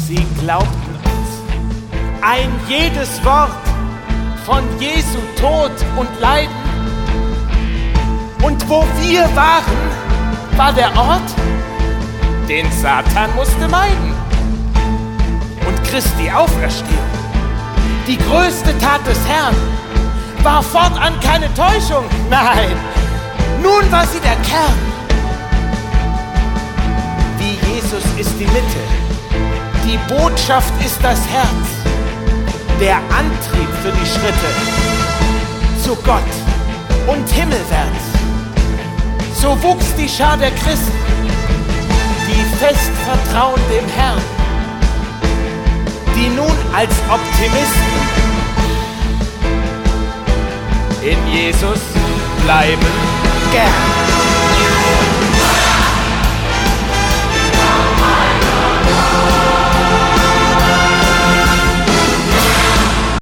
Sie glaubten uns. Ein jedes Wort von Jesu Tod und Leiden. Und wo wir waren, war der Ort, den Satan musste meiden. Und Christi Auferstehung, die größte Tat des Herrn, war fortan keine Täuschung. Nein, nun war sie der Kern. Wie Jesus ist die Mitte, die Botschaft ist das Herz, der Antrieb für die Schritte zu Gott und himmelwärts. So wuchs die Schar der Christen, die fest vertrauen dem Herrn, die nun als Optimisten in Jesus bleiben gern.